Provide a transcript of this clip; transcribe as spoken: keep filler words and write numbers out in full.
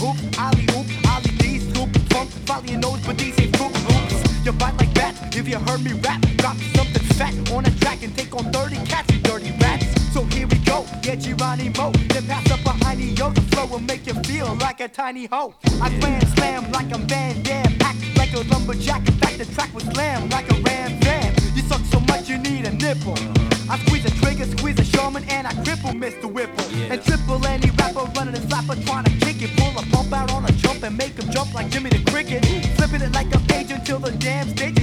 hoops, ollie oop, ollie D, scoop, funk, follow your nose, but these ain't fruit loops. You bite like bats if you heard me rap. Drop something fat on a track and take on thirty cats, you dirty rats. So here we go, get Geronimo, then pass up behind the yo. The flow will make you feel like a tiny hoe. I grand slam like I'm Van Damme, act like a lumberjack. In fact, the track was slammed like a Ram Van. You suck so much you need a nipple. I squeeze a trigger, squeeze a Sherman, and I cripple Mister Whipple. Yeah. And triple any rapper running a slapper trying to kick it. Pull a pump out on a jump and make him jump like Jimmy the Cricket. Flipping it like a page until the damn stage